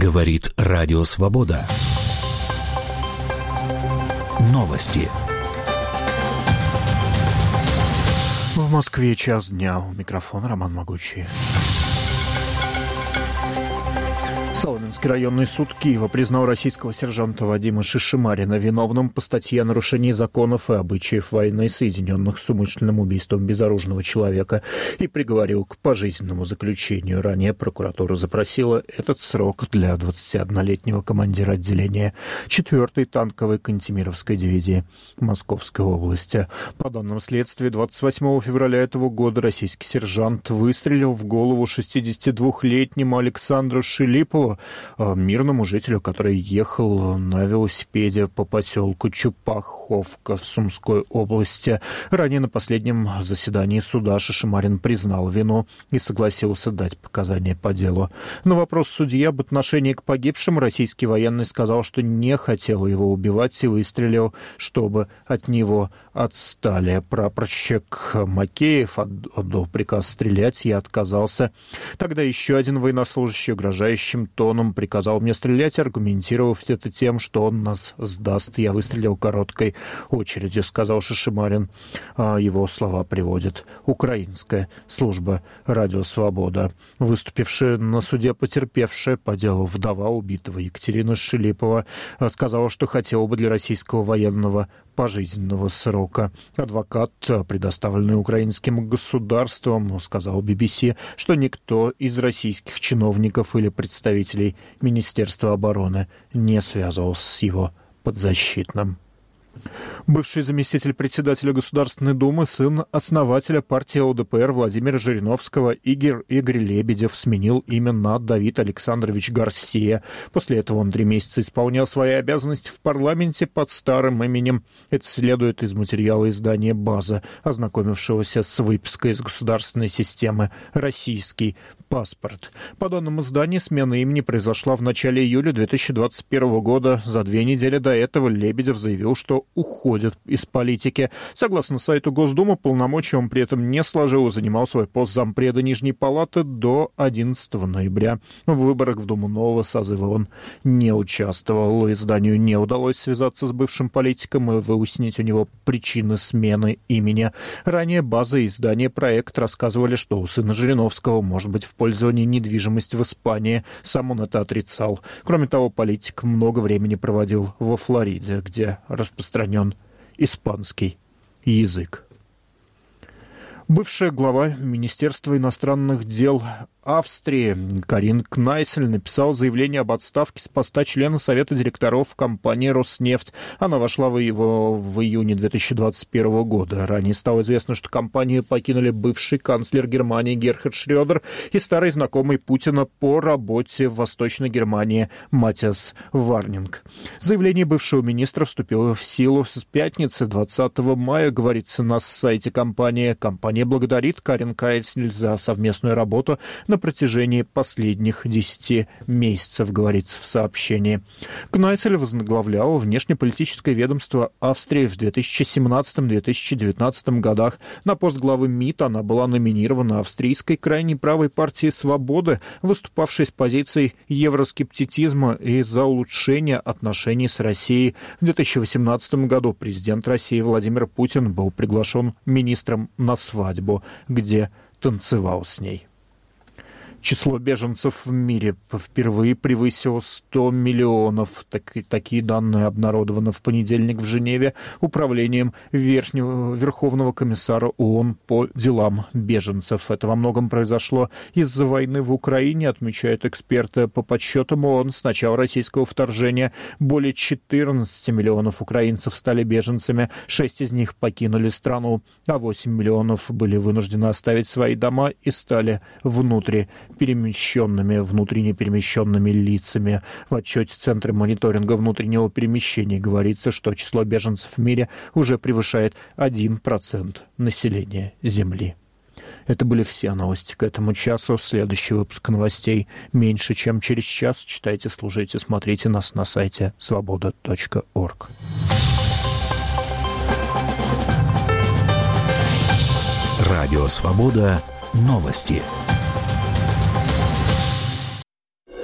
Говорит Радио Свобода. Новости. В Москве час дня. У микрофона Роман Могучий. Соломенский районный суд Киева признал российского сержанта Вадима Шишимарина виновным по статье о нарушении законов и обычаев войны, соединенных с умышленным убийством безоружного человека, и приговорил к пожизненному заключению. Ранее прокуратура запросила этот срок для 21-летнего командира отделения 4-й танковой Кантемировской дивизии Московской области. По данным следствия, 28 февраля этого года российский сержант выстрелил в голову 62-летнему Александру Шилипову, мирному жителю, который ехал на велосипеде по поселку Чупаховка в Сумской области. Ранее на последнем заседании суда Шишимарин признал вину и согласился дать показания по делу. На вопрос судьи об отношении к погибшим российский военный сказал, что не хотел его убивать и выстрелил, чтобы от него отстали. Прапорщик Макеев отдал приказ стрелять, я отказался. Тогда еще один военнослужащий угрожающим тоном приказал мне стрелять, аргументировав это тем, что он нас сдаст. Я выстрелил короткой очередью, сказал Шишимарин. Его слова приводит Украинская служба «Радио Свобода». Выступившая на суде потерпевшая по делу вдова убитого Екатерина Шилипова сказала, что хотела бы для российского военного пожизненного срока. Адвокат, предоставленный украинским государством, сказал BBC, что никто из российских чиновников или представителей Министерства обороны не связывался с его подзащитным. Бывший заместитель председателя Государственной Думы, сын основателя партии ЛДПР Владимира Жириновского Игорь Лебедев сменил имя на Давид Александрович Гарсия. После этого он 3 месяца исполнял свои обязанности в парламенте под старым именем. Это следует из материала издания «База», ознакомившегося с выпиской из государственной системы «Российский паспорт». По данным издания, смена имени произошла в начале июля 2021 года. За 2 недели до этого Лебедев заявил, что уходит из политики. Согласно сайту Госдумы, полномочия он при этом не сложил и занимал свой пост зампреда Нижней Палаты до 11 ноября. В выборах в Думу нового созыва он не участвовал. Изданию не удалось связаться с бывшим политиком и выяснить у него причины смены имени. Ранее «База» и издание «Проект» рассказывали, что у сына Жириновского может быть в пользовании недвижимость в Испании. Сам он это отрицал. Кроме того, политик много времени проводил во Флориде, где распространен испанский язык. Бывшая глава Министерства иностранных дел Австрии Карин Кнайсель написал заявление об отставке с поста члена Совета директоров компании «Роснефть». Она вошла в июне 2021 года. Ранее стало известно, что компанию покинули бывший канцлер Германии Герхард Шрёдер и старый знакомый Путина по работе в Восточной Германии Матиас Варнинг. Заявление бывшего министра вступило в силу с пятницы 20 мая, говорится на сайте компании. Компания благодарит Карин Кнайсель за совместную работу на протяжении последних 10 месяцев, говорится в сообщении. Кнайсель возглавляла внешнеполитическое ведомство Австрии в 2017-2019 годах. На пост главы МИД она была номинирована австрийской крайней правой партией «Свободы», выступавшей с позицией евроскептицизма и за улучшение отношений с Россией. В 2018 году президент России Владимир Путин был приглашен министром на свадьбу, где танцевал с ней. Число беженцев в мире впервые превысило 100 миллионов. Такие данные обнародованы в понедельник в Женеве управлением Верховного комиссара ООН по делам беженцев. Это во многом произошло из-за войны в Украине, отмечают эксперты. По подсчетам ООН, с начала российского вторжения более 14 миллионов украинцев стали беженцами, 6 из них покинули страну, а 8 миллионов были вынуждены оставить свои дома и стали внутренне перемещенными лицами. В отчете Центра мониторинга внутреннего перемещения говорится, что число беженцев в мире уже превышает 1% населения Земли. Это были все новости к этому часу. Следующий выпуск новостей меньше, чем через час. Читайте, слушайте, смотрите нас на сайте svoboda.org. Радио «Свобода». Новости.